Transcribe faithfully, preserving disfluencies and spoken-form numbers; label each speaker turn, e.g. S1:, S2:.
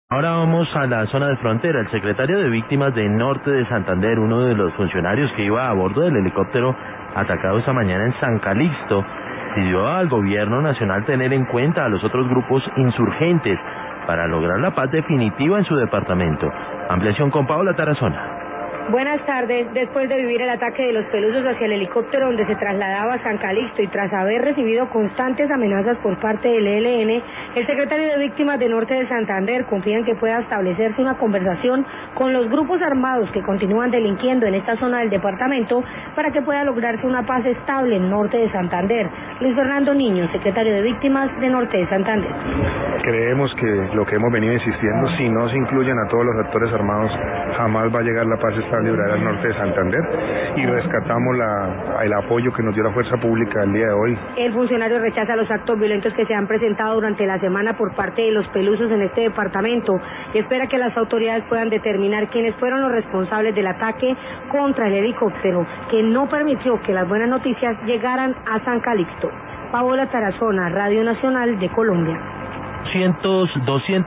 S1: Ahora vamos a la zona de frontera. El secretario de Víctimas de Norte de Santander, uno de los funcionarios que iba a bordo del helicóptero atacado esta mañana en San Calixto, pidió al gobierno nacional tener en cuenta a los otros grupos insurgentes para lograr la paz definitiva en su departamento. Ampliación con Paola Tarazona.
S2: Buenas tardes. Después de vivir el ataque de los pelusos hacia el helicóptero donde se trasladaba a San Calixto y tras haber recibido constantes amenazas por parte del E L N, el secretario de Víctimas de Norte de Santander confía en que pueda establecerse una conversación con los grupos armados que continúan delinquiendo en esta zona del departamento para que pueda lograrse una paz estable en Norte de Santander. Luis Fernando Niño, secretario de Víctimas de Norte de Santander.
S3: Creemos que lo que hemos venido insistiendo, si no se incluyen a todos los actores armados, jamás va a llegar la paz estable al norte de Santander, y rescatamos la, el apoyo que nos dio la fuerza pública el día de hoy.
S2: El funcionario rechaza los actos violentos que se han presentado durante la semana por parte de los pelusos en este departamento y espera que las autoridades puedan determinar quiénes fueron los responsables del ataque contra el helicóptero, que no permitió que las buenas noticias llegaran a San Calixto. Paola Tarazona, Radio Nacional de Colombia.
S1: cientos, doscientos